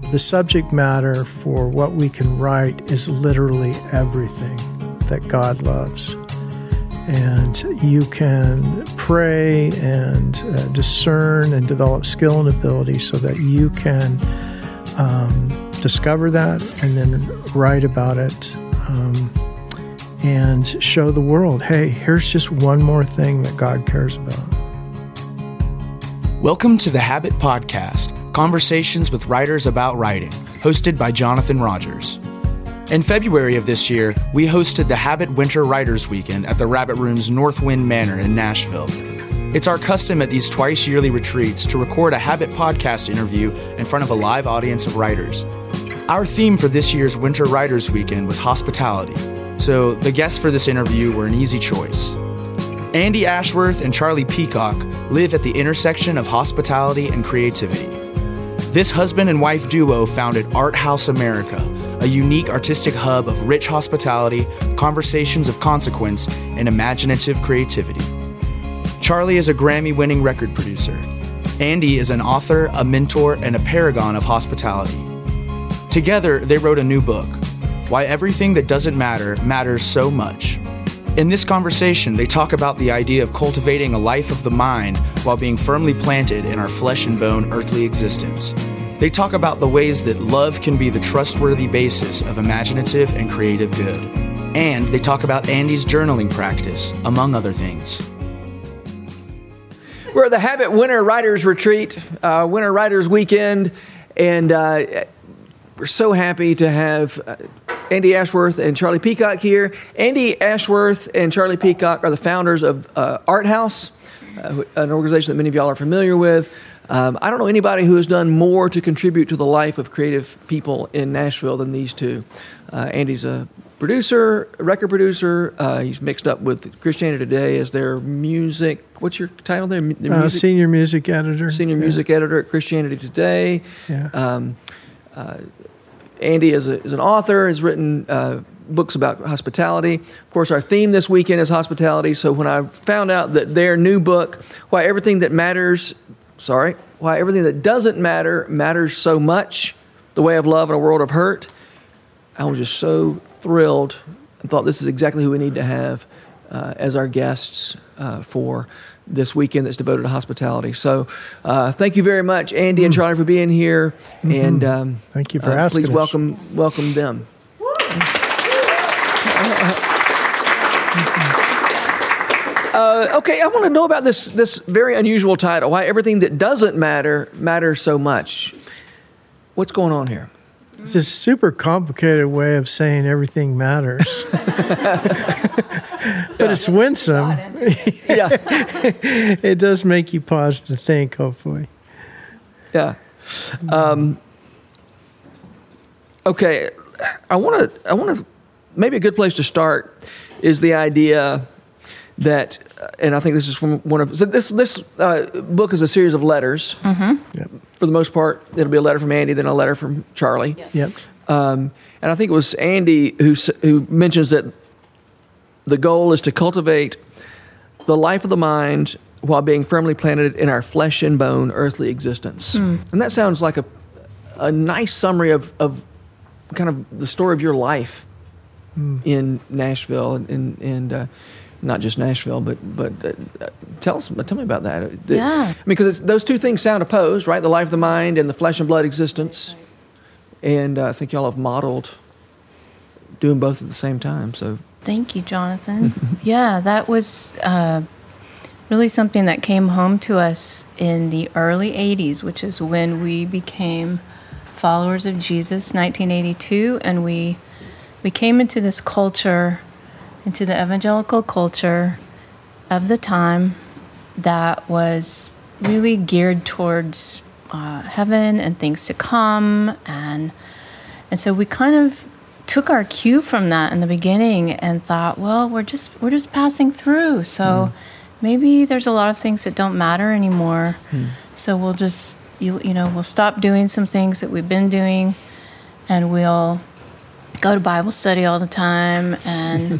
The subject matter for what we can write is literally everything that God loves. And you can pray and discern and develop skill and ability so that you can discover that and then write about it and show the world, hey, here's just one more thing that God cares about. Welcome to the Habit Podcast, conversations with writers about writing, hosted by Jonathan Rogers. In February of this year, we hosted the Habit Winter Writers Weekend at the Rabbit Room's Northwind Manor in Nashville. It's our custom at these twice-yearly retreats to record a Habit Podcast interview in front of a live audience of writers. Our theme for this year's Winter Writers Weekend was hospitality, so the guests for this interview were an easy choice. Andy Ashworth and Charlie Peacock live at the intersection of hospitality and creativity. This husband and wife duo founded Art House America, a unique artistic hub of rich hospitality, conversations of consequence, and imaginative creativity. Charlie is a Grammy-winning record producer. Andy is an author, a mentor, and a paragon of hospitality. Together, they wrote a new book, Why Everything That Doesn't Matter Matters So Much. In this conversation, they talk about the idea of cultivating a life of the mind while being firmly planted in our flesh and bone earthly existence. They talk about the ways that love can be the trustworthy basis of imaginative and creative good. And they talk about Andy's journaling practice, among other things. We're at the Habit Winter Writers Retreat, Winter Writers Weekend, and we're so happy to have Andy Ashworth and Charlie Peacock here. Andy Ashworth and Charlie Peacock are the founders of Art House, an organization that many of y'all are familiar with. I don't know anybody who has done more to contribute to the life of creative people in Nashville than these two. Andy's a producer, a record producer. He's mixed up with Christianity Today as their music. What's your title there? Senior music editor. Senior music editor at Christianity Today. Yeah. Andy is an author, has written books about hospitality. Of course, our theme this weekend is hospitality. So when I found out that their new book, Why Everything That Doesn't Matter Matters So Much, The Way of Love in a World of Hurt, I was just so thrilled and thought this is exactly who we need to have as our guests for this weekend that's devoted to hospitality. So thank you very much, Andy and Charlie, for being here. Mm-hmm. And thank you for asking please us. welcome them. Okay, I want to know about this very unusual title, Why Everything That Doesn't Matter Matters So Much. What's going on here? It's a super complicated way of saying everything matters. But it's winsome. Yeah. It does make you pause to think, hopefully. Yeah. Okay, I want to maybe a good place to start is the idea that, and I think this is from one of this book is a series of letters. Mm-hmm. Yep. For the most part, it'll be a letter from Andy, then a letter from Charlie. Yes. Yep. And I think it was Andy who mentions that the goal is to cultivate the life of the mind while being firmly planted in our flesh and bone earthly existence. And that sounds like a nice summary of kind of the story of your life in Nashville and not just Nashville, but tell me about that. Yeah. Because those two things sound opposed, right? The life of the mind and the flesh and blood existence. And I think y'all have modeled doing both at the same time. So Thank you, Jonathan. Yeah, that was really something that came home to us in the early 80s, which is when we became followers of Jesus, 1982, and we came into this culture, into the evangelical culture of the time that was really geared towards heaven and things to come, and so we kind of took our cue from that in the beginning and thought, well, we're just passing through, so maybe there's a lot of things that don't matter anymore. So we'll just we'll stop doing some things that we've been doing, and we'll go to Bible study all the time. And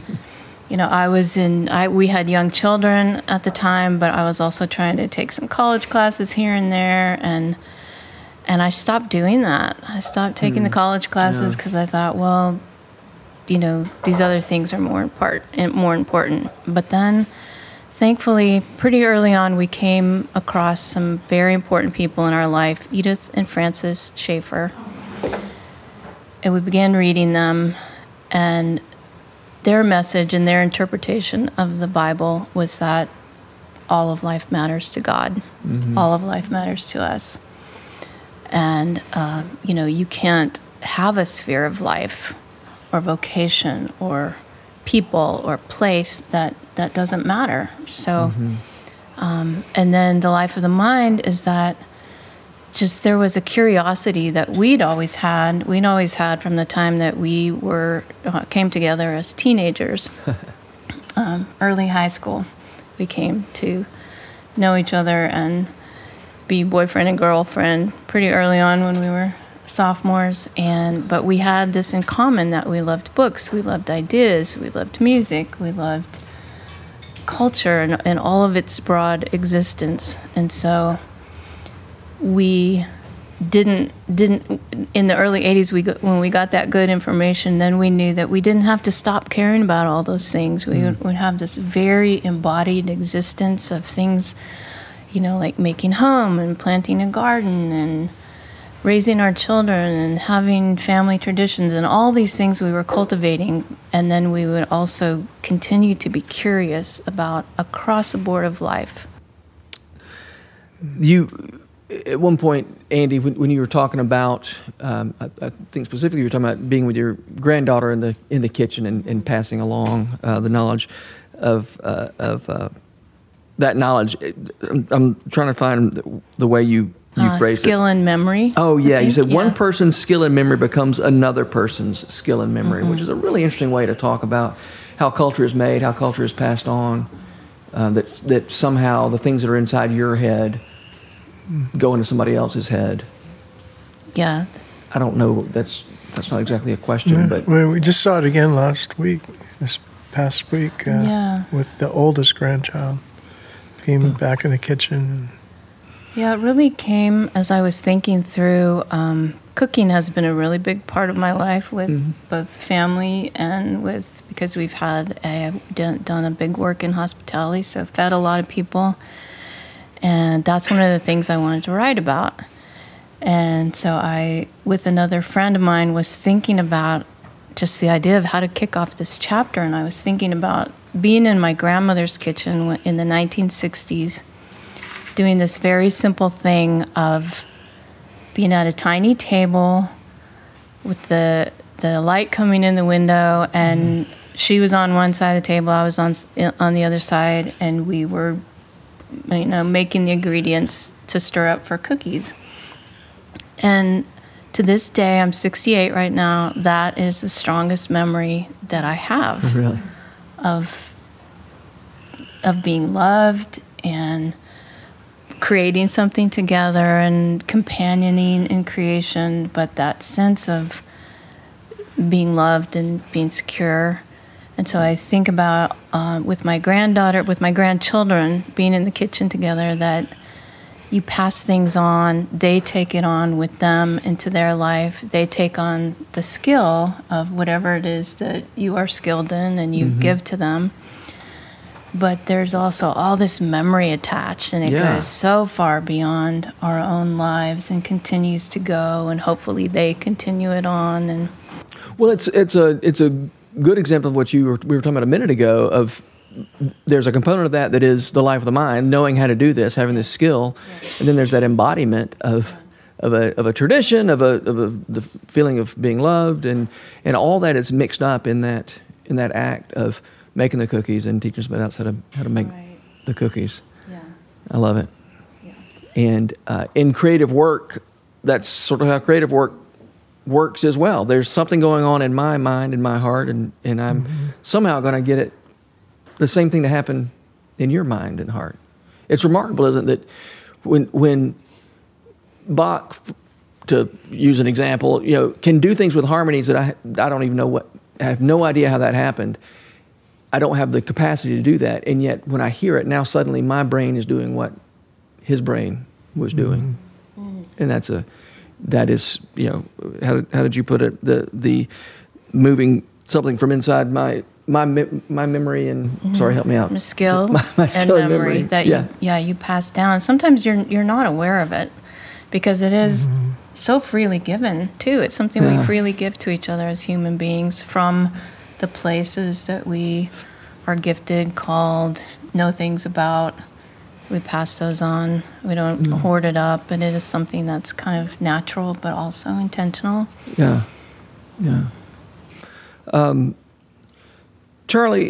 we had young children at the time, but I was also trying to take some college classes here and there, And I stopped doing that. I stopped taking the college classes because I thought, well, these other things are more important. But then, thankfully, pretty early on, we came across some very important people in our life, Edith and Francis Schaeffer. And we began reading them, and their message and their interpretation of the Bible was that all of life matters to God. Mm-hmm. All of life matters to us. And, you can't have a sphere of life or vocation or people or place that doesn't matter. So, and then the life of the mind is that just there was a curiosity that we'd always had from the time that we came together as teenagers, early high school. We came to know each other and be boyfriend and girlfriend pretty early on when we were sophomores, but we had this in common, that we loved books, we loved ideas, we loved music, we loved culture and all of its broad existence. And so we didn't in the early 80s, when we got that good information, then we knew that we didn't have to stop caring about all those things. We would have this very embodied existence of things, like making home and planting a garden and raising our children and having family traditions and all these things we were cultivating. And then we would also continue to be curious about across the board of life. At one point, Andy, when you were talking about, I think specifically you were talking about being with your granddaughter in the kitchen and passing along the knowledge of that knowledge. I'm trying to find the way you phrased it. Skill and memory. Oh, yeah. You said one person's skill and memory becomes another person's skill and memory, which is a really interesting way to talk about how culture is made, how culture is passed on, that somehow the things that are inside your head go into somebody else's head. Yeah. I don't know. That's not exactly a question, but we just saw it again this past week, with the oldest grandchild. Came back in the kitchen. Yeah, it really came as I was thinking through. Cooking has been a really big part of my life with both family and because we've done a big work in hospitality, so fed a lot of people. And that's one of the things I wanted to write about. And so I, with another friend of mine, was thinking about just the idea of how to kick off this chapter. And I was thinking about being in my grandmother's kitchen in the 1960s, doing this very simple thing of being at a tiny table with the light coming in the window, and she was on one side of the table, I was on the other side, and we were making the ingredients to stir up for cookies. And to this day, I'm 68 right now, that is the strongest memory that I have. Really? Of being loved and creating something together and companioning in creation, but that sense of being loved and being secure. And so I think about with my grandchildren, being in the kitchen together, that you pass things on, they take it on with them into their life. They take on the skill of whatever it is that you are skilled in and you give to them. But there's also all this memory attached, and it goes so far beyond our own lives and continues to go, and hopefully they continue it on. And well, it's a good example of what we were talking about a minute ago. Of there's a component of that is the life of the mind, knowing how to do this, having this skill, and then there's that embodiment of a tradition, of the feeling of being loved, and all that is mixed up in that act of making the cookies and teaching somebody else how to make the cookies. Yeah. I love it. Yeah. And in creative work, that's sort of how creative work works as well. There's something going on in my mind, in my heart, and I'm somehow going to get it, the same thing to happen in your mind and heart. It's remarkable, isn't it, that when Bach, to use an example, can do things with harmonies that I don't even know I have no idea how that happened. I don't have the capacity to do that, and yet when I hear it, now suddenly my brain is doing what his brain was doing. And that is, how did you put it? The moving something from inside my memory and sorry, help me out. Skill, my skill and memory that you pass down. Sometimes you're not aware of it because it is so freely given too. It's something we freely give to each other as human beings from the places that we are gifted, called, know things about. We pass those on. We don't hoard it up, and it is something that's kind of natural but also intentional. Yeah. Charlie,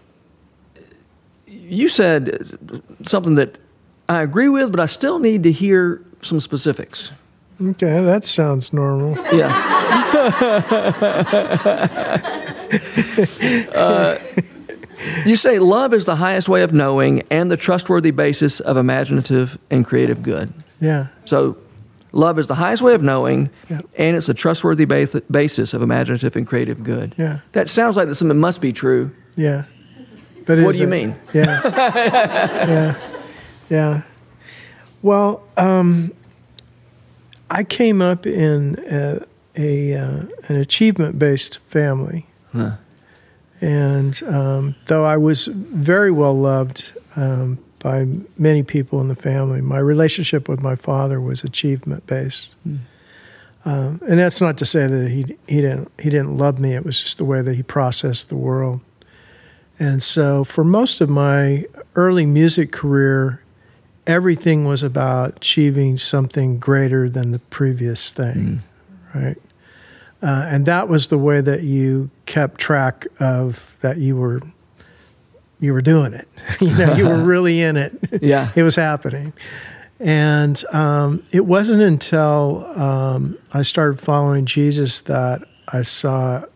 you said something that I agree with, but I still need to hear some specifics. Okay, that sounds normal. Yeah. You say love is the highest way of knowing and the trustworthy basis of imaginative and creative good. Yeah. So love is the highest way of knowing, and it's a trustworthy basis of imaginative and creative good. Yeah. That sounds like something must be true. Yeah. But what do you mean? Yeah. Yeah. Well, I came up in an achievement-based family. Huh. And though I was very well loved by many people in the family, my relationship with my father was achievement-based. And that's not to say that he didn't love me. It was just the way that he processed the world. And so for most of my early music career, everything was about achieving something greater than the previous thing, right? And that was the way that you kept track of that you were doing it. You were really in it. Yeah. It was happening. And it wasn't until I started following Jesus that I saw,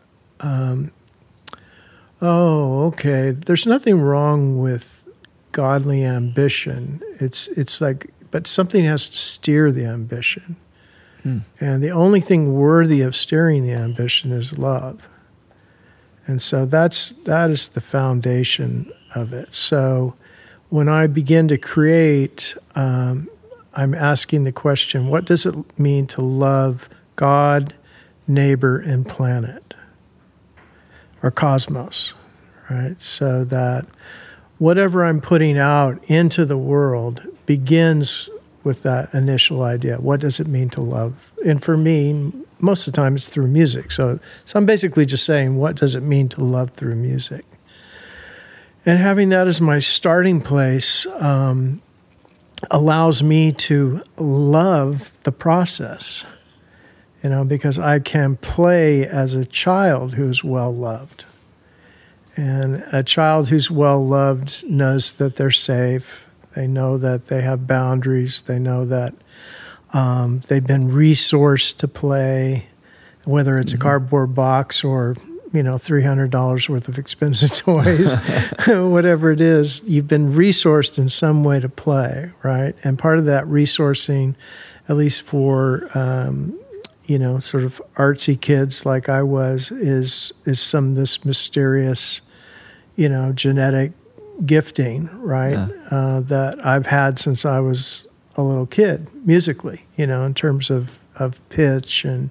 okay, there's nothing wrong with godly ambition. It's like, but something has to steer the ambition. And the only thing worthy of steering the ambition is love. And so that is the foundation of it. So when I begin to create, I'm asking the question, what does it mean to love God, neighbor, and planet? Or cosmos, right? So that whatever I'm putting out into the world begins with that initial idea. What does it mean to love? And for me, most of the time it's through music. So I'm basically just saying, what does it mean to love through music? And having that as my starting place allows me to love the process, because I can play as a child who's well-loved. And a child who's well-loved knows that they're safe. They know that they have boundaries. They know that they've been resourced to play, whether it's a cardboard box or, $300 worth of expensive toys, whatever it is, you've been resourced in some way to play, right? And part of that resourcing, at least for, sort of artsy kids like I was, is some of this mysterious, genetic gifting, right? That I've had since I was a little kid, musically, in terms of pitch and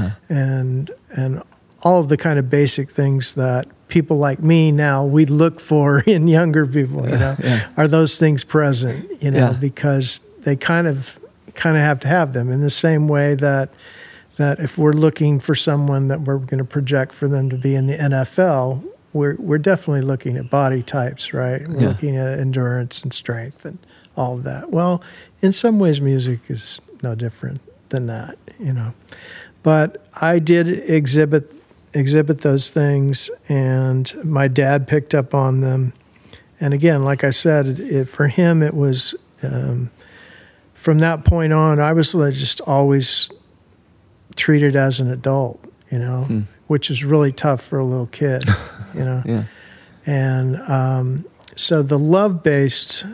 all of the kind of basic things that people like me now, we look for in younger people, are those things present, because they kind of have to have them in the same way that if we're looking for someone that we're going to project for them to be in the NFL, we're definitely looking at body types, right? We're looking at endurance and strength and all of that. Well, in some ways, music is no different than that, But I did exhibit those things, and my dad picked up on them. And again, like I said, for him, it was from that point on, I was just always treated as an adult, which is really tough for a little kid. And so the love-based,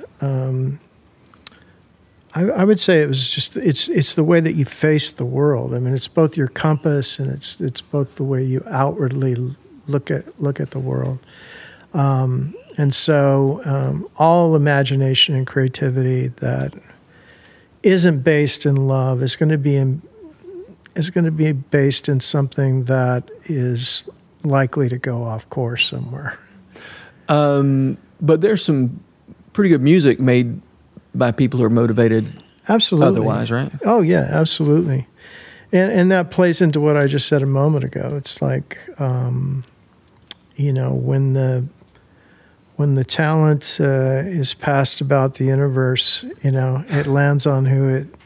I would say it was just it's the way that you face the world. I mean, it's both your compass and it's both the way you outwardly look at the world. And so all imagination and creativity that isn't based in love is going to be is going to be based in something that is likely to go off course somewhere. But there's some pretty good music made by people who are motivated Absolutely. otherwise, right? Oh, yeah, absolutely. And that plays into what I just said a moment ago. It's like, you know, when the talent is passed about the universe, you know, it lands on who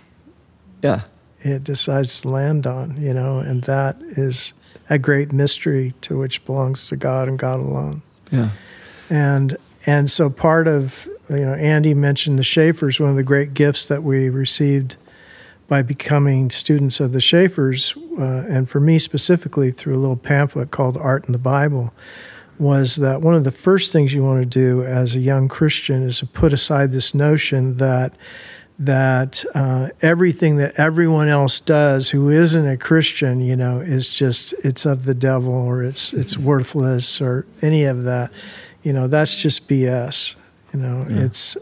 it decides to land on, you know, and that is a great mystery to which belongs to God and God alone. Yeah. And so part of, you know, Andy mentioned the Schaeffers. One of the great gifts that we received by becoming students of the Schaeffers, and for me specifically through a little pamphlet called Art in the Bible, was that one of the first things you want to do as a young Christian is to put aside this notion that everything that everyone else does who isn't a Christian, you know, is just, it's of the devil, or it's worthless, or any of that. You know, that's just BS. You know, it's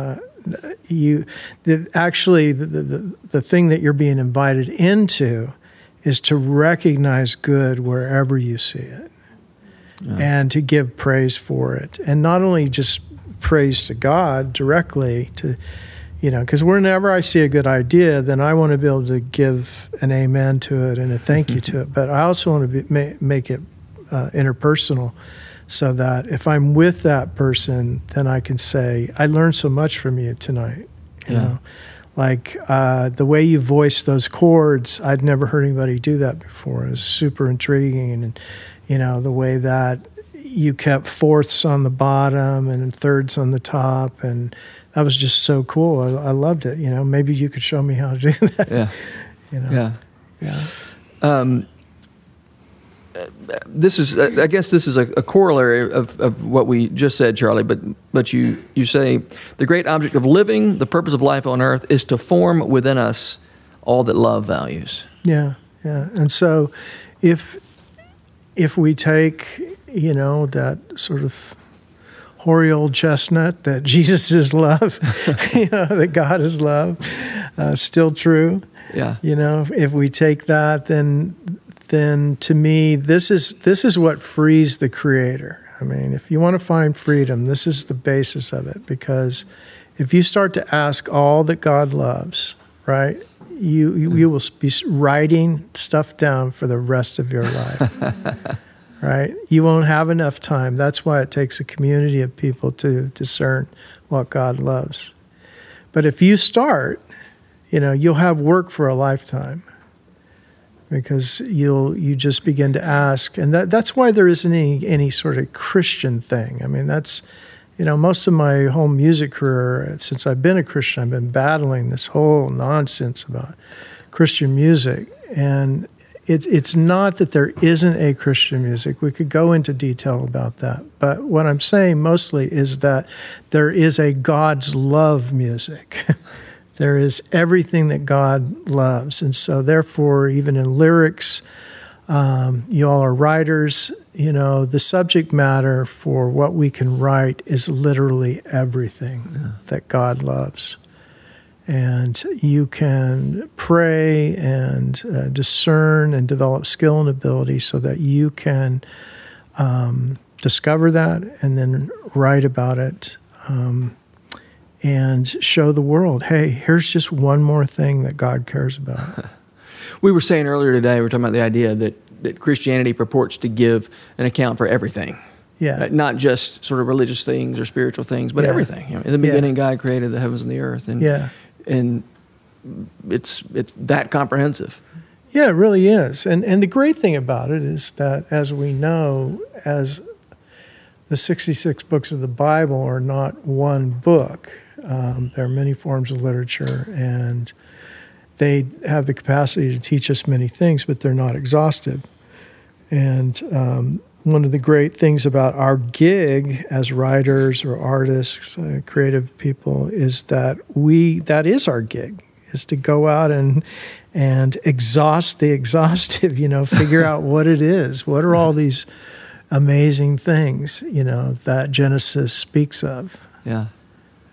actually the thing that you're being invited into is to recognize good wherever you see it, and to give praise for it, and not only just praise to God directly, to, you know, because whenever I see a good idea, then I want to be able to give an amen to it and a thank you to it, but I also want to make it interpersonal. So that if I'm with that person, then I can say, I learned so much from you tonight. You know, like the way you voiced those chords, I'd never heard anybody do that before. It was super intriguing. And, you know, the way that you kept fourths on the bottom and thirds on the top. And that was just so cool. I loved it. You know, maybe you could show me how to do that. Yeah. You know? Yeah. This is, I guess, this is a corollary of what we just said, Charlie. But you say the great object of living, the purpose of life on earth, is to form within us all that love values. Yeah, yeah. And so, if we take, you know, that sort of hoary old chestnut that Jesus is love, you know, that God is love, still true. Yeah. You know, if we take that, then to me, this is what frees the Creator. I mean, if you want to find freedom, this is the basis of it. Because if you start to ask all that God loves, right, you will be writing stuff down for the rest of your life, right? You won't have enough time. That's why it takes a community of people to discern what God loves. But if you start, you know, you'll have work for a lifetime. Because you just begin to ask, and that's why there isn't any sort of Christian thing. I mean, that's, you know, most of my whole music career, since I've been a Christian, I've been battling this whole nonsense about Christian music. And it's not that there isn't a Christian music. We could go into detail about that. But what I'm saying mostly is that there is a God's love music. There is everything that God loves. And so therefore, even in lyrics, you all are writers, you know, the subject matter for what we can write is literally everything that God loves. And you can pray and discern and develop skill and ability so that you can discover that and then write about it. And show the world, hey, here's just one more thing that God cares about. We were saying earlier today, we were talking about the idea that Christianity purports to give an account for everything. Yeah. Not just sort of religious things or spiritual things, but everything. You know, in the beginning, God created the heavens and the earth. And it's that comprehensive. Yeah, it really is. And the great thing about it is that, as we know, as the 66 books of the Bible are not one book. There are many forms of literature, and they have the capacity to teach us many things, but they're not exhaustive. And one of the great things about our gig as writers or artists, creative people, is that that is our gig, is to go out and exhaust the exhaustive, you know, figure out what it is. What are all these amazing things, you know, that Genesis speaks of? Yeah.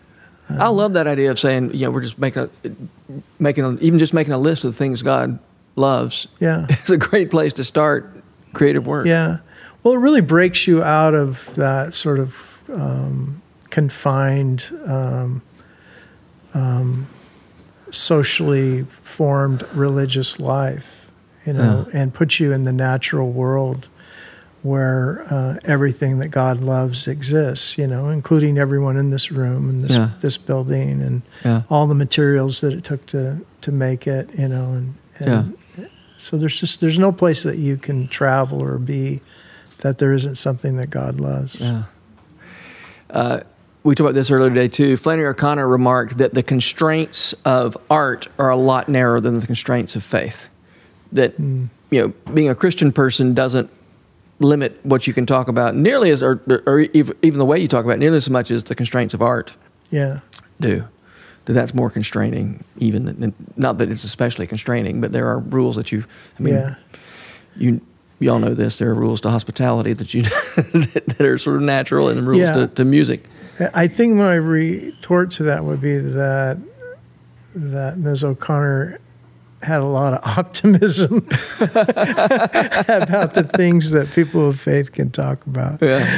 I love that idea of saying, you know, we're just making a list of the things God loves, Yeah. it's a great place to start creative work. Yeah. Well, it really breaks you out of that sort of confined, socially formed religious life, and puts you in the natural world where everything that God loves exists, including everyone in this room and this building and all the materials that it took to make it, and so there's no place that you can travel or be that there isn't something that God loves. Yeah. We talked about this earlier today too. Flannery O'Connor remarked that the constraints of art are a lot narrower than the constraints of faith. That being a Christian person doesn't limit what you can talk about nearly as, or even the way you talk about it, nearly as much as the constraints of art do. That's more constraining, even not that it's especially constraining, but there are rules that you all know this. There are rules to hospitality that that are sort of natural, and rules to music. I think my retort to that would be that Ms. O'Connor had a lot of optimism about the things that people of faith can talk about.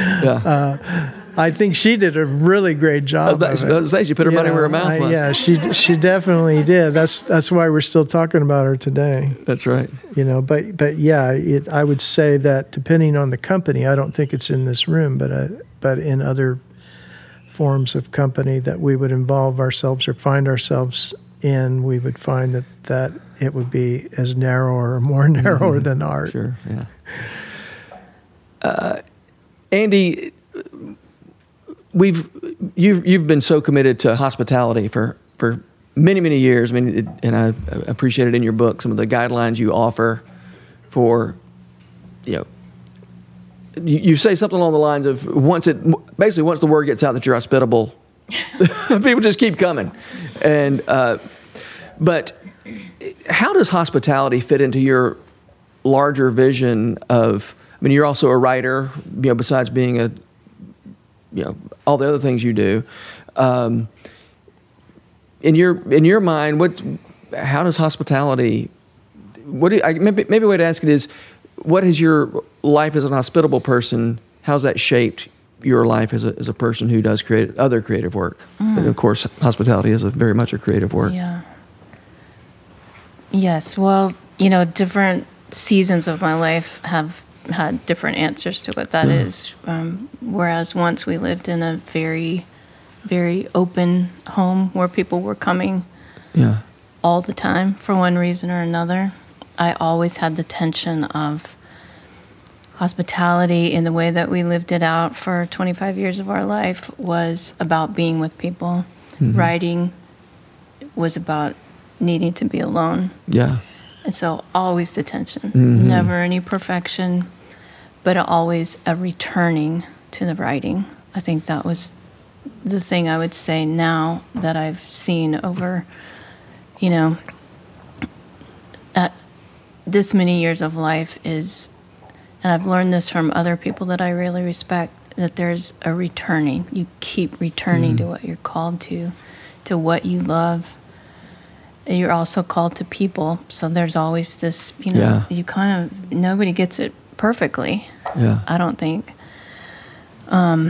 I think she did a really great job. I was going to say, she put her money where her mouth was. Yeah, she definitely did. That's why we're still talking about her today. That's right. But yeah, I would say that depending on the company, I don't think it's in this room, but in other forms of company that we would involve ourselves or find ourselves in, we would find that it would be as narrow or more narrower than art. Sure, yeah. Andy, you've been so committed to hospitality for many, many years. I mean, and I appreciate it in your book, some of the guidelines you offer for, you say something along the lines of once the word gets out that you're hospitable, people just keep coming. And but how does hospitality fit into your larger vision of? I mean, you're also a writer, besides being all the other things you do. In your mind, how does hospitality? Maybe a way to ask it is, what has your life as an hospitable person? How's that shaped your life as a person who does other creative work? And of course, hospitality is very much a creative work. Yeah. Yes. Well, different seasons of my life have had different answers to what that is. Whereas once we lived in a very, very open home where people were coming all the time for one reason or another, I always had the tension of hospitality in the way that we lived it out for 25 years of our life was about being with people. Writing was about needing to be alone. Yeah. And so always the tension. Never any perfection, but always a returning to the writing. I think that was the thing I would say now that I've seen over, this many years of life is, and I've learned this from other people that I really respect, that there's a returning. You keep returning to what you're called to what you love. You're also called to people, so there's always this, you kind of, nobody gets it perfectly, I don't think. And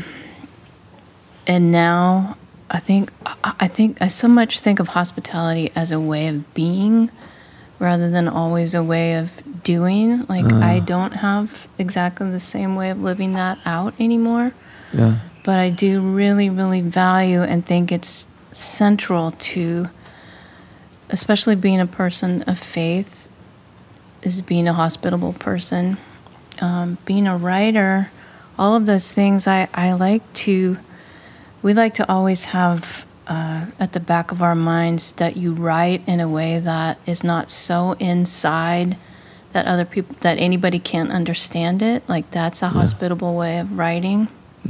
now I think I so much think of hospitality as a way of being rather than always a way of doing. Like, I don't have exactly the same way of living that out anymore. Yeah. But I do really, really value and think it's central to, especially being a person of faith, is being a hospitable person. Being a writer, all of those things, we like to always have at the back of our minds that you write in a way that is not so inside that that anybody can't understand it. Like, that's a hospitable way of writing.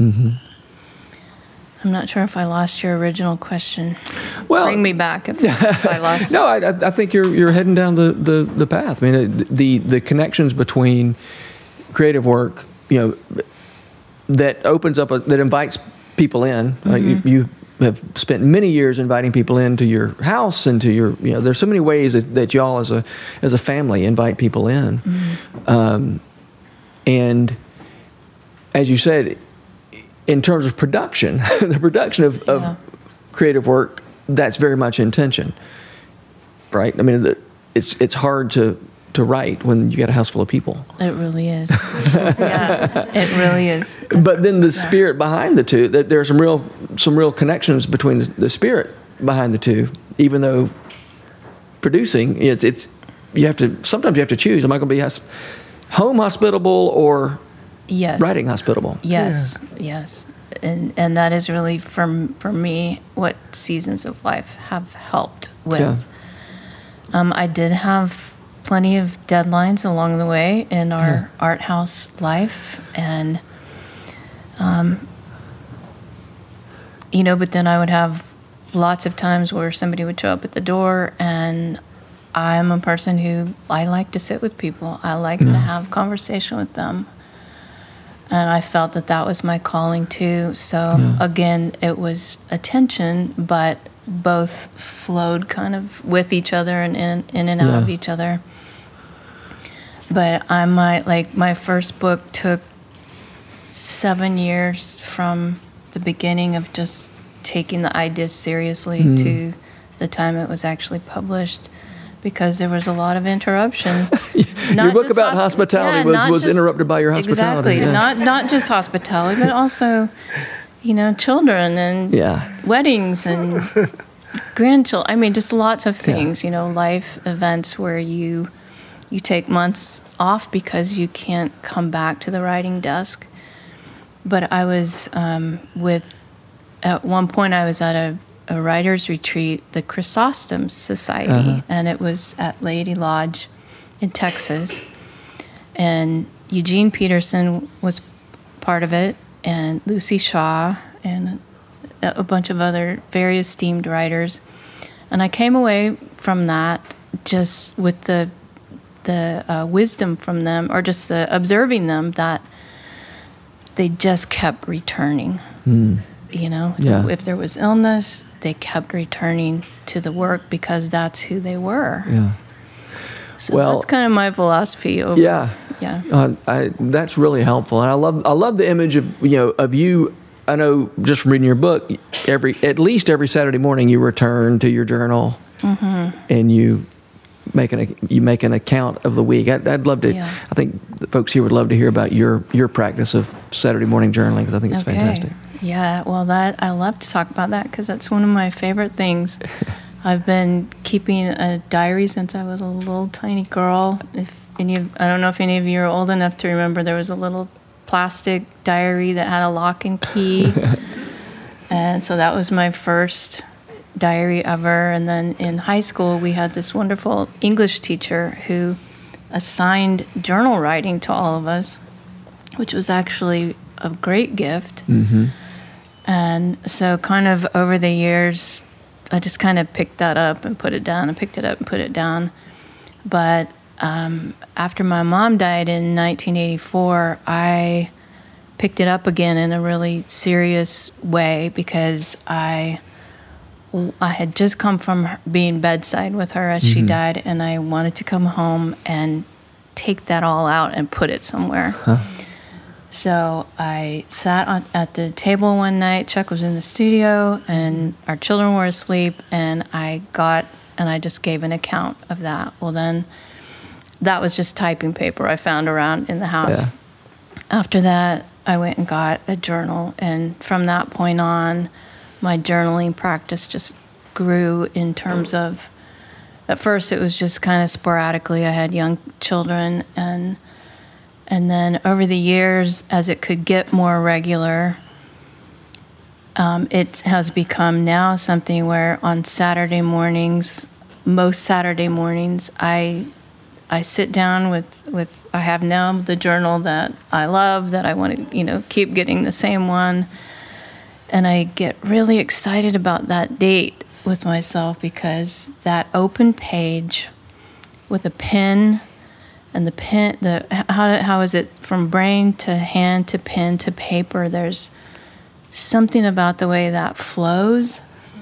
I'm not sure if I lost your original question. Well, bring me back if I lost. No, I think you're heading down the path. I mean, the connections between creative work, that opens up that invites people in. Like have spent many years inviting people into your house, into your, there's so many ways that y'all as a family invite people in. And as you said, in terms of production, the production of creative work, that's very much intention, right? I mean, it's hard to write when you got a house full of people. It really is. Yeah, it really is. But then the spirit behind the two, that there are some real connections between the spirit behind the two. Even though producing, sometimes you have to choose. Am I going to be home hospitable or writing hospitable? Yes, yes. And that is really, for me, what Seasons of Life have helped with. Yeah. I did have plenty of deadlines along the way in our art house life, and but then I would have lots of times where somebody would show up at the door, and I'm a person who I like to sit with people. I like to have conversation with them, and I felt that was my calling too. So again, it was attention, but both flowed kind of with each other and in and out of each other. But my first book took 7 years from the beginning of just taking the ideas seriously to the time it was actually published, because there was a lot of interruption. Your book about hospitality was interrupted by your hospitality. Exactly, not just hospitality, but also, children and weddings and grandchildren. I mean, just lots of things, life events where you take months off because you can't come back to the writing desk. But I was at one point I was at a writer's retreat, the Chrysostom Society, and it was at Lady Lodge in Texas. And Eugene Peterson was part of it, and Lucy Shaw, and a bunch of other very esteemed writers. And I came away from that just with the wisdom from them, or just observing them, that they just kept returning. If there was illness, they kept returning to the work because that's who they were. So that's kind of my philosophy. That's really helpful, and I love the image of you. I know just from reading your book, at least every Saturday morning you return to your journal, and you make an account of the week. I'd love to. I think the folks here would love to hear about your practice of Saturday morning journaling, because I think it's fantastic. Yeah, well, I love to talk about that because that's one of my favorite things. I've been keeping a diary since I was a little tiny girl. I don't know if any of you are old enough to remember, there was a little plastic diary that had a lock and key. And so that was my first diary ever. And then in high school, we had this wonderful English teacher who assigned journal writing to all of us, which was actually a great gift. And so kind of over the years, I just kind of picked that up and put it down, and picked it up and put it down. But after my mom died in 1984, I picked it up again in a really serious way, because I had just come from being bedside with her as she died, and I wanted to come home and take that all out and put it somewhere. So I sat at the table one night. Chuck was in the studio, and our children were asleep, and I just gave an account of that. Well, then that was just typing paper I found around in the house. After that, I went and got a journal, and from that point on, my journaling practice just grew in terms of, at first it was just kind of sporadically. I had young children, and then over the years, as it could get more regular, it has become now something where on Saturday mornings, most Saturday mornings, I sit down with I have now the journal that I love, that I want to keep getting the same one, and I get really excited about that date with myself, because that open page with a pen. And the pen, how is it from brain to hand to pen to paper? There's something about the way that flows.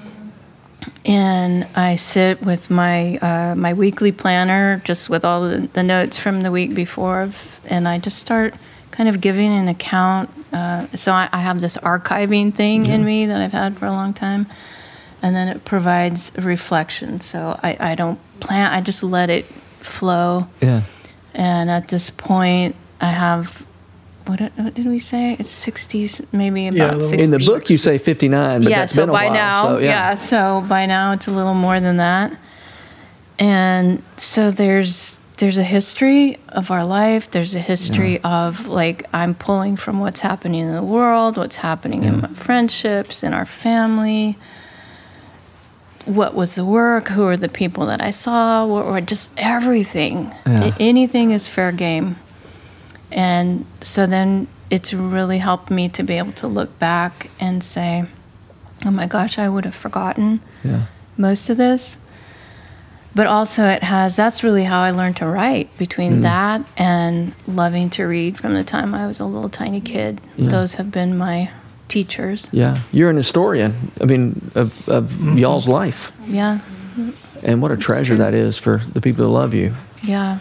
And I sit with my my weekly planner, just with all the notes from the week before, and I just start kind of giving an account. So I have this archiving thing in me that I've had for a long time, and then it provides a reflection. So I don't plan; I just let it flow. Yeah. And at this point, I have. What did we say? It's 60s, maybe about 60. In the book, you say 59, but that's been a while. Now, so by now it's a little more than that. And so there's a history of our life. There's a history of, like, I'm pulling from what's happening in the world, what's happening in my friendships, in our family. What was the work? Who are the people that I saw? Or just everything. Yeah. Anything is fair game. And so then it's really helped me to be able to look back and say, oh my gosh, I would have forgotten most of this. But also that's really how I learned to write, between that and loving to read from the time I was a little tiny kid. Yeah. Those have been my teachers. Yeah. You're an historian, of y'all's life. Yeah. And what a treasure that is for the people who love you. Yeah.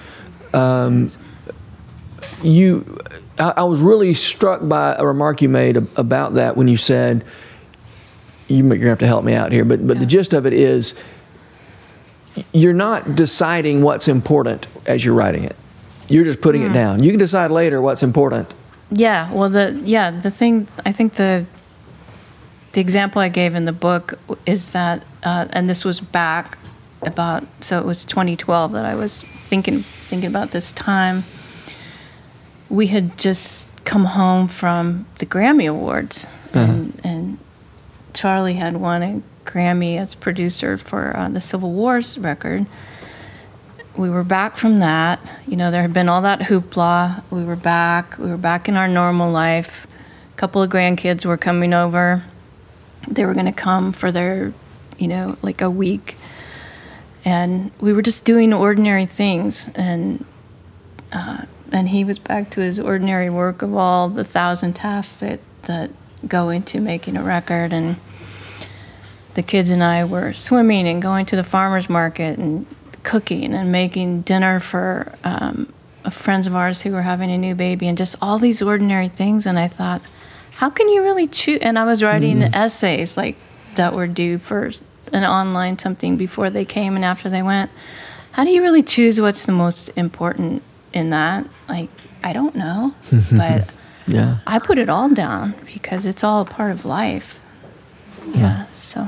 I was really struck by a remark you made about that when you said, you're going to have to help me out here, but the gist of it is, you're not deciding what's important as you're writing it. You're just putting it down. You can decide later what's important. Yeah. Well, the thing, I think the example I gave in the book is that, and this was back about, so it was 2012 that I was thinking about this time. We had just come home from the Grammy Awards, and Charlie had won a Grammy as producer for the Civil War's record. We were back from that. There had been all that hoopla. We were back in our normal life. A couple of grandkids were coming over. They were going to come for their, like a week. And we were just doing ordinary things. And he was back to his ordinary work of all the 1,000 tasks that go into making a record. And the kids and I were swimming and going to the farmer's market and cooking and making dinner for friends of ours who were having a new baby, and just all these ordinary things. And I thought, how can you really choose? And I was writing essays like that were due for an online something before they came and after they went. How do you really choose what's the most important in that? Like, I don't know, but I put it all down because it's all a part of life. Yeah. So,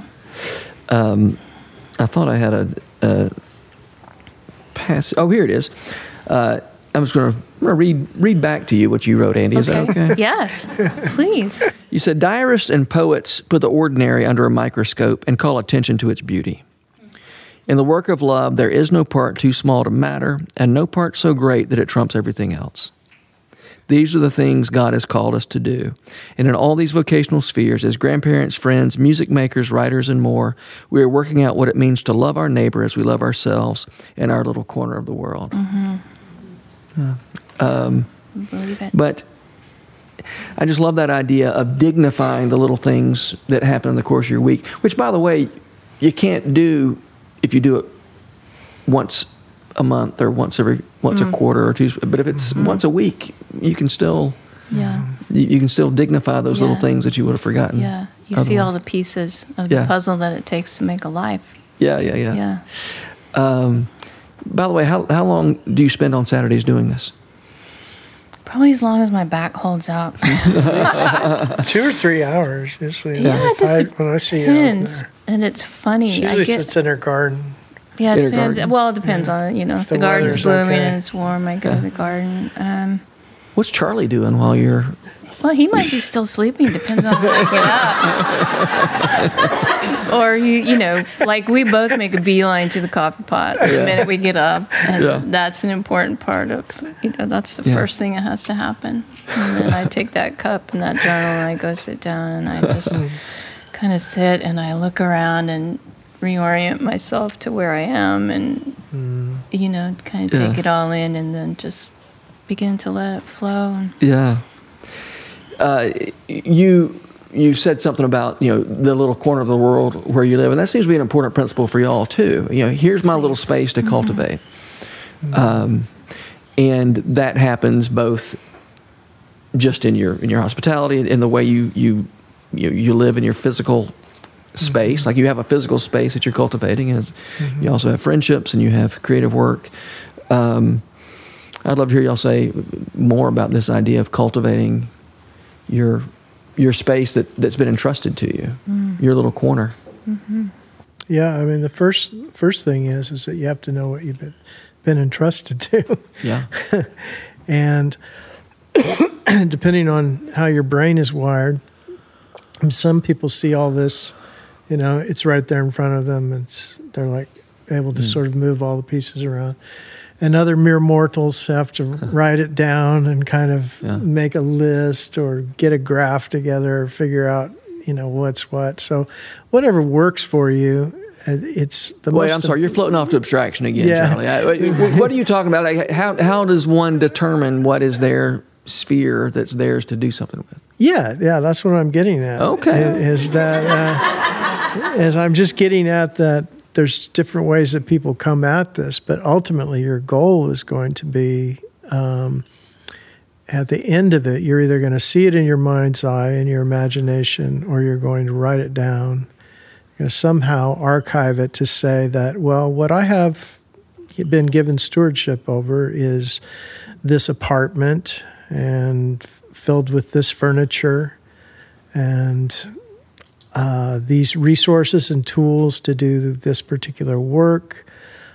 I thought I had a pass. Oh, here it is. I'm just going to read back to you what you wrote, Andy. Is that okay? Yes, please. You said, diarists and poets put the ordinary under a microscope and call attention to its beauty. In the work of love, there is no part too small to matter, and no part so great that it trumps everything else. These are the things God has called us to do. And in all these vocational spheres, as grandparents, friends, music makers, writers, and more, we are working out what it means to love our neighbor as we love ourselves in our little corner of the world. Believe it. But I just love that idea of dignifying the little things that happen in the course of your week, which, by the way, you can't do if you do it once a month or once a quarter or two. But if it's once a week, you can still you can still dignify those little things that you would have forgotten. Yeah, you see all the pieces of the puzzle that it takes to make a life. Yeah. By the way, how long do you spend on Saturdays doing this? Probably as long as my back holds out. 2 or 3 hours usually. Yeah, it just when I see you out there. And it's funny. She usually sits in her garden. Yeah, it depends. Well, it depends on, if the garden's blooming and it's warm, I go to the garden. What's Charlie doing while you're... Well, he might be still sleeping. Depends on when I get up. Or, like we both make a beeline to the coffee pot the minute we get up. And that's an important part of, that's the first thing that has to happen. And then I take that cup and that journal and I go sit down and I just kind of sit and I look around and reorient myself to where I am and, kind of take it all in and then just begin to let it flow. Yeah. You you said something about, the little corner of the world where you live, and that seems to be an important principle for y'all too. Here's my little space to cultivate. And that happens both just in your hospitality, in the way you live in your physical space. Like you have a physical space that you're cultivating, and you also have friendships and you have creative work. I'd love to hear y'all say more about this idea of cultivating your space that's been entrusted to you, your little corner. Yeah, I mean, the first thing is that you have to know what you've been entrusted to. Yeah. And depending on how your brain is wired, some people see all this, it's right there in front of them. They're like able to sort of move all the pieces around. And other mere mortals have to write it down and kind of make a list or get a graph together or figure out, what's what. So whatever works for you, it's the most... Wait, I'm sorry, you're floating off to abstraction again, Charlie. What are you talking about? Like, how does one determine what is their sphere that's theirs to do something with? Yeah, that's what I'm getting at. Okay. Is that... is I'm just getting at that there's different ways that people come at this, but ultimately your goal is going to be, at the end of it, you're either going to see it in your mind's eye, in your imagination, or you're going to write it down. You're going to somehow archive it to say that, well, what I have been given stewardship over is this apartment and filled with this furniture and these resources and tools to do this particular work,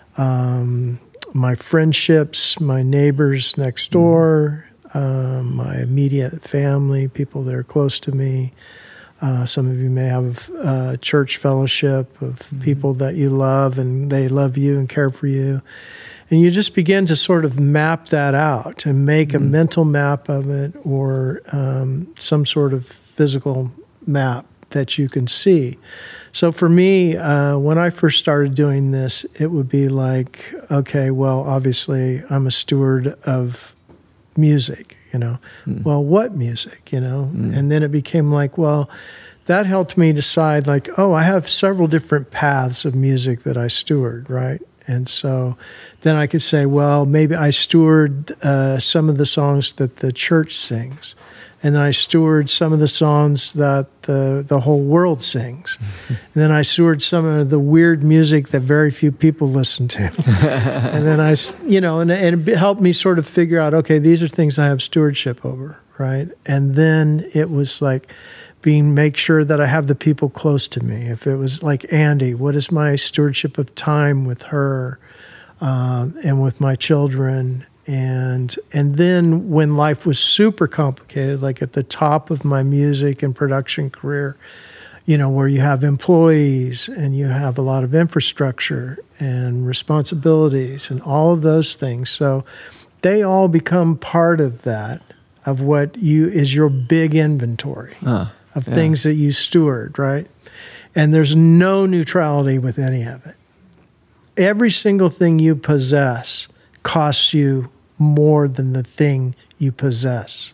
my friendships, my neighbors next door, my immediate family, people that are close to me. Some of you may have a church fellowship of people that you love and they love you and care for you. And you just begin to sort of map that out and make a mental map of it or some sort of physical map that you can see. So for me, when I first started doing this, it would be like, okay, well, obviously I'm a steward of music, Well, what music, And then it became like, well, that helped me decide like, oh, I have several different paths of music that I steward, right? And so then I could say, well, maybe I steward some of the songs that the church sings. And then I steward some of the songs that the whole world sings. And then I steward some of the weird music that very few people listen to. And then and it helped me sort of figure out, okay, these are things I have stewardship over, right? And then it was like make sure that I have the people close to me. If it was like Andy, what is my stewardship of time with her and with my children? And then when life was super complicated, like at the top of my music and production career, where you have employees and you have a lot of infrastructure and responsibilities and all of those things. So they all become part of that, of what is your big inventory of things that you steward, right? And there's no neutrality with any of it. Every single thing you possess costs you more than the thing you possess,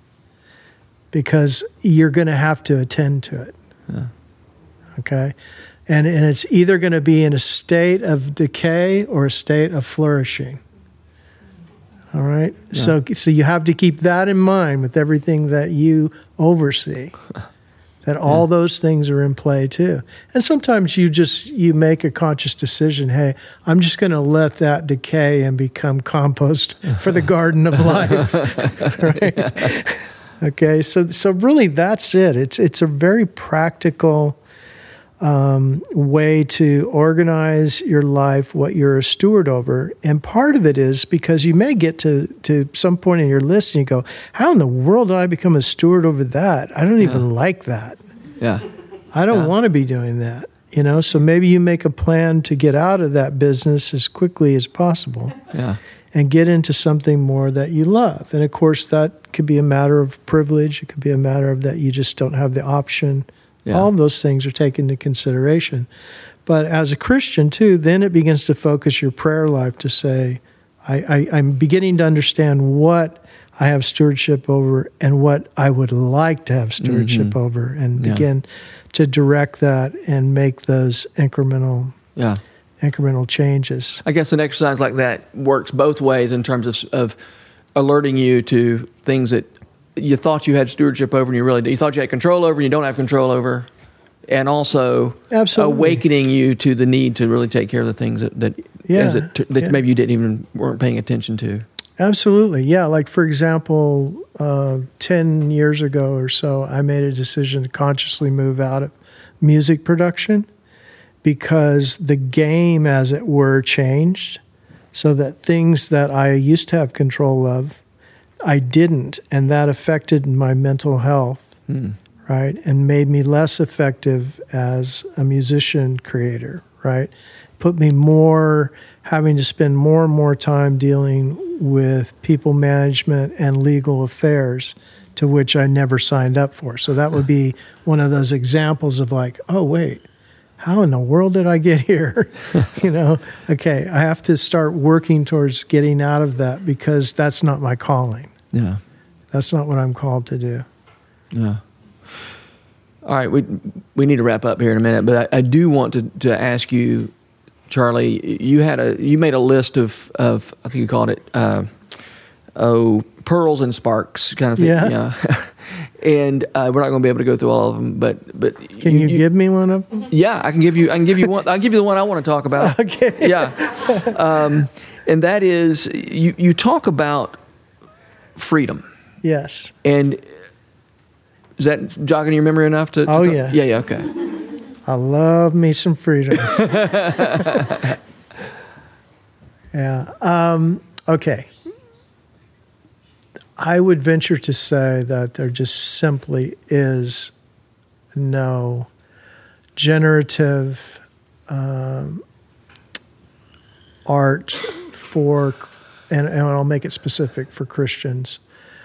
because you're going to have to attend to it. Yeah. Okay? And it's either going to be in a state of decay or a state of flourishing. All right? Yeah. So you have to keep that in mind with everything that you oversee. That all those things are in play too. And sometimes you make a conscious decision, hey, I'm just going to let that decay and become compost for the garden of life. Right? Okay, so really that's it. It's a very practical way to organize your life, what you're a steward over. And part of it is because you may get to some point in your list and you go, how in the world did I become a steward over that? I don't even like that. Yeah. I don't want to be doing that. So maybe you make a plan to get out of that business as quickly as possible. Yeah. And get into something more that you love. And of course, that could be a matter of privilege. It could be a matter of that you just don't have the option. Yeah. All of those things are taken into consideration. But as a Christian, too, then it begins to focus your prayer life to say, I'm beginning to understand what I have stewardship over and what I would like to have stewardship over, and begin to direct that and make those incremental changes. I guess an exercise like that works both ways in terms of alerting you to things that you thought you had stewardship over and you thought you had control over and you don't have control over, and also awakening you to the need to really take care of the things that maybe you weren't paying attention to. Absolutely. Yeah. Like, for example, 10 years ago or so, I made a decision to consciously move out of music production because the game, as it were, changed, so that things that I used to have control of, I didn't. And that affected my mental health, right? And made me less effective as a musician creator, right? Put me having to spend more and more time dealing with people management and legal affairs, to which I never signed up for. So that would be one of those examples of like, oh, wait, how in the world did I get here? Okay, I have to start working towards getting out of that, because that's not my calling. Yeah. That's not what I'm called to do. Yeah. All right, we need to wrap up here in a minute, but I do want to ask you, Charlie, you made a list of I think you called it pearls and sparks kind of thing. Yeah. And we're not going to be able to go through all of them, but can you give me one of them? Yeah, I can give you one. I'll give you the one I want to talk about. Okay. Yeah. And that is you talk about freedom. Yes. And is that jogging your memory enough to? Oh, yeah. Yeah. Okay. I love me some freedom. Yeah. Okay. I would venture to say that there just simply is no generative art for, and I'll make it specific for Christians,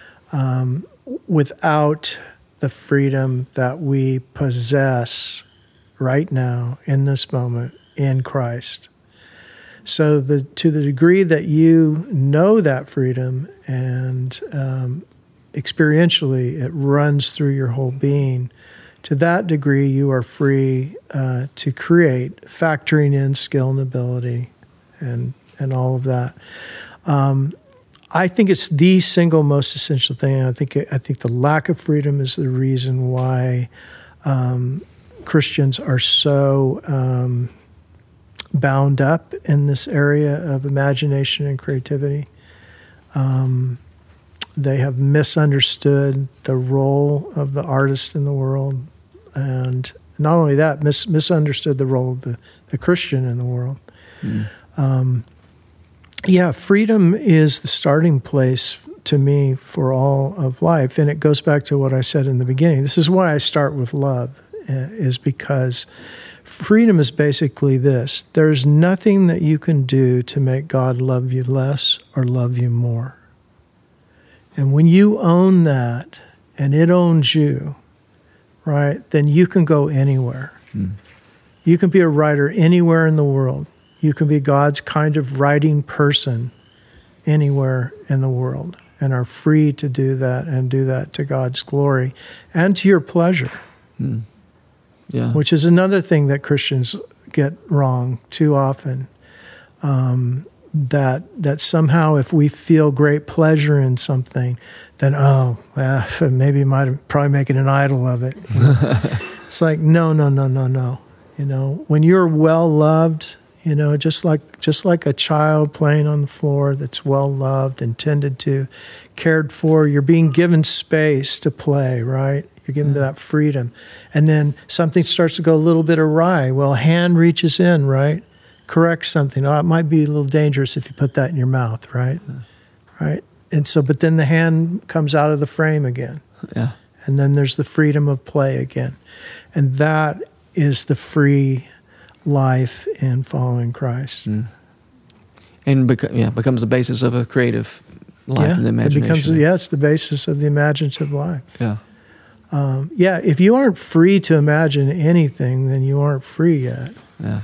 without the freedom that we possess right now in this moment in Christ. So to the degree that you know that freedom and experientially it runs through your whole being, to that degree you are free to create, factoring in skill and ability and all of that. I think it's the single most essential thing. I think the lack of freedom is the reason why Christians are so bound up in this area of imagination and creativity. They have misunderstood the role of the artist in the world, and not only that, misunderstood the role of the Christian in the world. Freedom is the starting place to me for all of life, and it goes back to what I said in the beginning. This is why I start with love, is because freedom is basically this: there's nothing that you can do to make God love you less or love you more. And when you own that, and it owns you, right, then you can go anywhere. You can be a writer anywhere in the world. You can be God's kind of writing person anywhere in the world, and are free to do that, and do that to God's glory and to your pleasure. Yeah. Which is another thing that Christians get wrong too often. That somehow if we feel great pleasure in something, then maybe probably making an idol of it. It's like no. When you're well loved, just like a child playing on the floor that's well loved and tended to, cared for, you're being given space to play, right? You're given that freedom. And then something starts to go a little bit awry. Well, a hand reaches in, right? Corrects something. Oh, it might be a little dangerous if you put that in your mouth, right? Right? And so, but then the hand comes out of the frame again. Yeah. And then there's the freedom of play again. And that is the free life in following Christ. And becomes the basis of a creative life in the imagination. It's the basis of the imaginative life. Yeah. If you aren't free to imagine anything, then you aren't free yet. Yeah.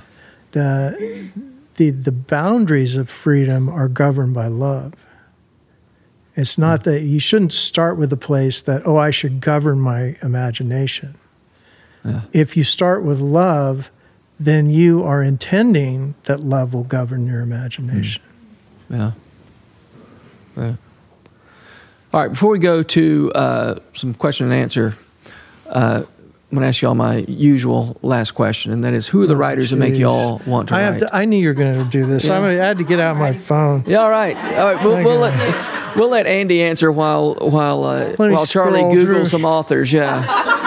The boundaries of freedom are governed by love. It's not that you shouldn't start with the place that, I should govern my imagination. Yeah. If you start with love, then you are intending that love will govern your imagination. Yeah. Right. All right, before we go to some question and answer, I'm going to ask y'all my usual last question, and that is, who are the writers that make y'all want to write? I knew you were going to do this. Yeah. I had to get out my phone. Yeah, all right. We'll let Andy answer while Charlie Googles through. some authors. Yeah.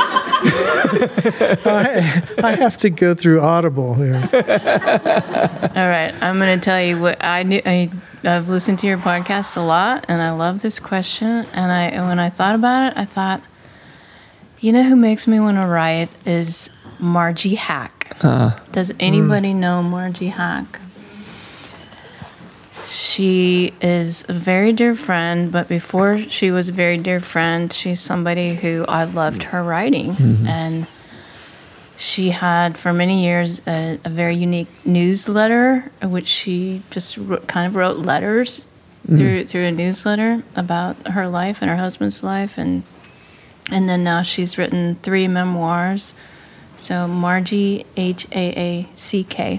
I have to go through Audible here. All right, I'm going to tell you what I knew. I've listened to your podcast a lot, and I love this question. And when I thought about it, I thought, you know who makes me want to write is Margie Hack. Does anybody know Margie Hack? She is a very dear friend, but before she was a very dear friend, she's somebody who I loved her writing. And she had, for many years, a very unique newsletter, which she just kind of wrote letters through a newsletter about her life and her husband's life. And then now she's written 3 memoirs. So Margie, Haack.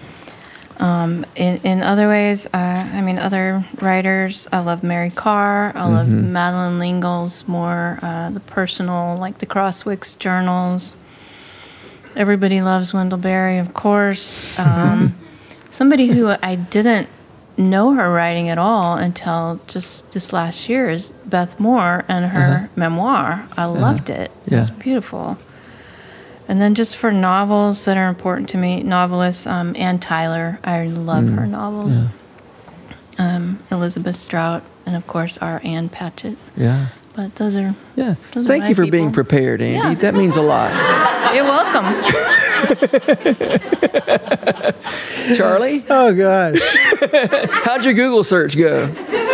In other ways, other writers, I love Mary Karr. I love Madeleine L'Engle's more the personal, like the Crosswicks journals. Everybody loves Wendell Berry, of course. Somebody who I didn't know her writing at all until just this last year is Beth Moore and her memoir. I loved it. It was beautiful. And then just for novels that are important to me, novelists, Ann Tyler. I love her novels. Yeah. Elizabeth Strout, and of course our Ann Patchett. Yeah. But those are Thank you for being prepared, Andy. Yeah. That means a lot. You're welcome. Charlie? Oh, gosh. How'd your Google search go?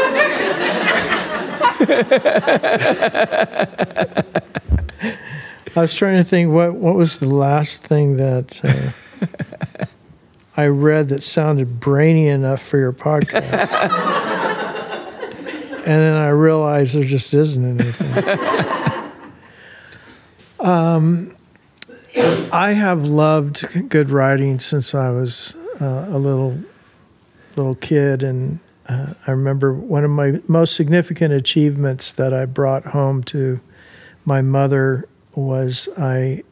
I was trying to think what was the last thing that I read that sounded brainy enough for your podcast. And then I realized there just isn't anything. I have loved good writing since I was a little kid, and I remember one of my most significant achievements that I brought home to my mother was I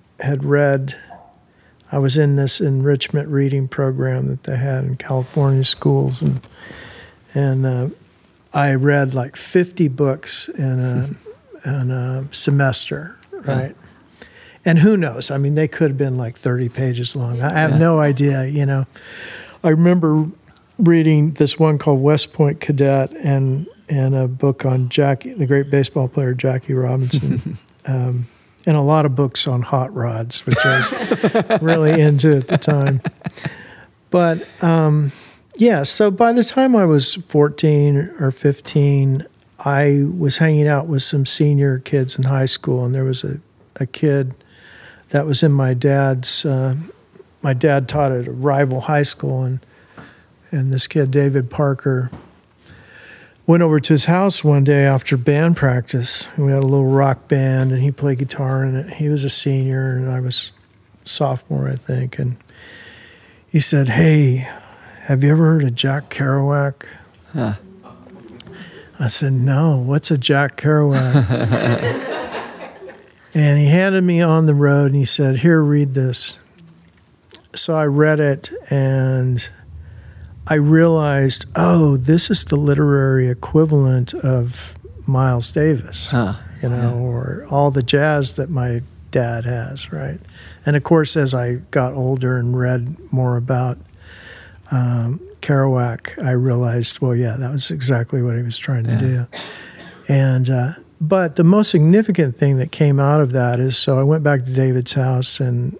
was in this enrichment reading program that they had in California schools, and I read like 50 books in a semester, right? And who knows? I mean, they could have been like 30 pages long. I have no idea, I remember reading this one called West Point Cadet and a book on Jackie, the great baseball player Jackie Robinson, and a lot of books on hot rods, which I was really into at the time. But so by the time I was 14 or 15, I was hanging out with some senior kids in high school, and there was a kid that was in my dad's. My dad taught at a rival high school, and this kid, David Parker, went over to his house one day after band practice. We had a little rock band, and he played guitar in it. He was a senior, and I was a sophomore, I think. And he said, "Hey, have you ever heard of Jack Kerouac?" Huh. I said, "No, what's a Jack Kerouac?" And he handed me On the Road, and he said, "Here, read this." So I read it, and I realized, this is the literary equivalent of Miles Davis, or all the jazz that my dad has, right? And of course, as I got older and read more about Kerouac, I realized, that was exactly what he was trying to do. And but the most significant thing that came out of that is, so I went back to David's house and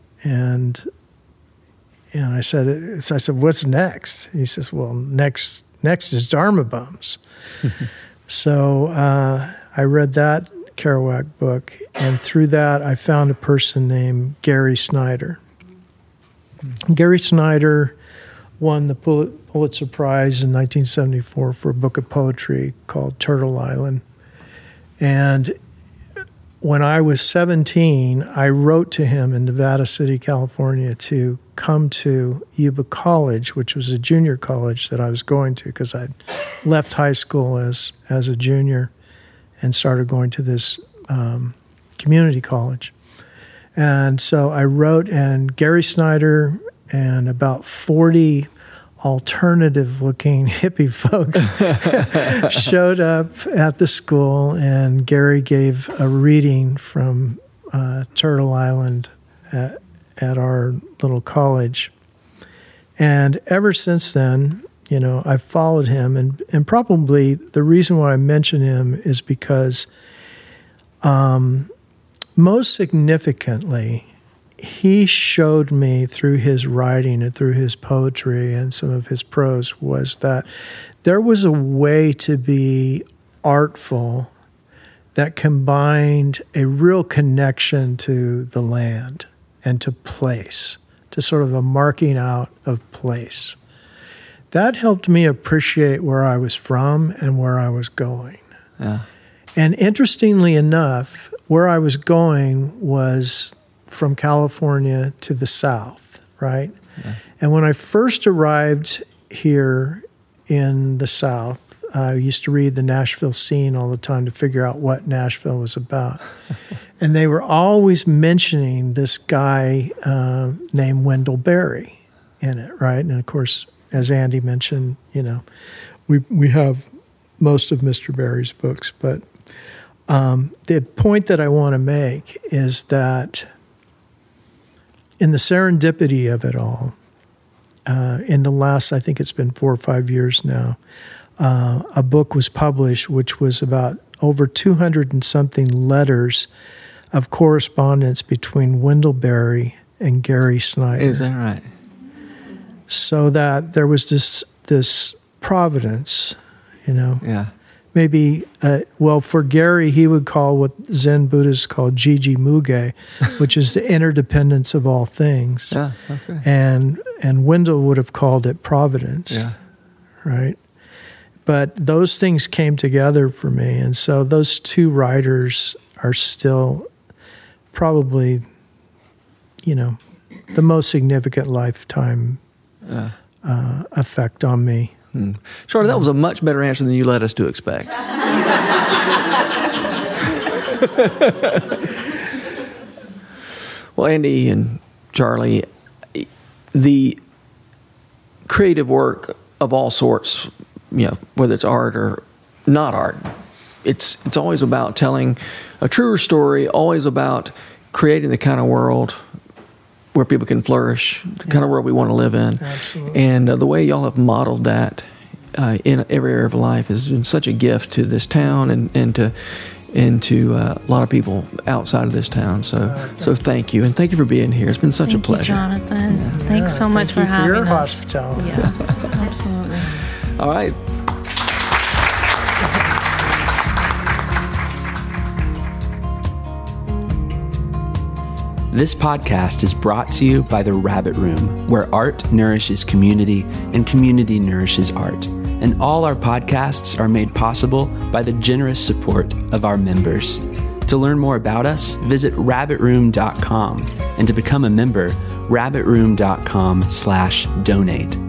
I said, "What's next?" He says, "Well, next is Dharma Bums." So I read that Kerouac book, and through that I found a person named Gary Snyder. Gary Snyder won the Pulitzer Prize in 1974 for a book of poetry called Turtle Island. And when I was 17, I wrote to him in Nevada City, California, to come to Yuba College, which was a junior college that I was going to because I'd left high school as a junior and started going to this community college. And so I wrote, and Gary Snyder and about 40 alternative-looking hippie folks showed up at the school, and Gary gave a reading from Turtle Island at our little college. And ever since then, you know, I've followed him, and probably the reason why I mention him is because most significantly, he showed me through his writing and through his poetry and some of his prose was that there was a way to be artful that combined a real connection to the land and to place, to sort of a marking out of place. That helped me appreciate where I was from and where I was going. Yeah. And interestingly enough, where I was going was from California to the South, right? Yeah. And when I first arrived here in the South, I used to read the Nashville Scene all the time to figure out what Nashville was about. And they were always mentioning this guy named Wendell Berry in it, right? And of course, as Andy mentioned, you know, we have most of Mr. Berry's books, but the point that I want to make is that in the serendipity of it all, in the last, I think it's been 4 or 5 years now, a book was published which was about over 200 and something letters of correspondence between Wendell Berry and Gary Snyder. Is that right? So that there was this providence, you know. Yeah. Maybe, well, for Gary, he would call what Zen Buddhists call Jiji Muge, which is the interdependence of all things. Yeah, okay. And Wendell would have called it providence, yeah. Right? But those things came together for me, and so those two writers are still probably, you know, the most significant lifetime effect on me. Charlie, that was a much better answer than you led us to expect. Well, Andy and Charlie, the creative work of all sorts, you know, whether it's art or not art, it's always about telling a truer story, always about creating the kind of world where people can flourish, the kind of world we want to live in. Absolutely. And the way y'all have modeled that in every area of life has been such a gift to this town and to a lot of people outside of this town. So thank you. And thank you for being here. It's been such a pleasure. Thank you, Jonathan. Yeah. Thanks so much for having us. Your hospitality. Yeah, absolutely. All right. This podcast is brought to you by The Rabbit Room, where art nourishes community and community nourishes art. And all our podcasts are made possible by the generous support of our members. To learn more about us, visit rabbitroom.com. And to become a member, rabbitroom.com/donate.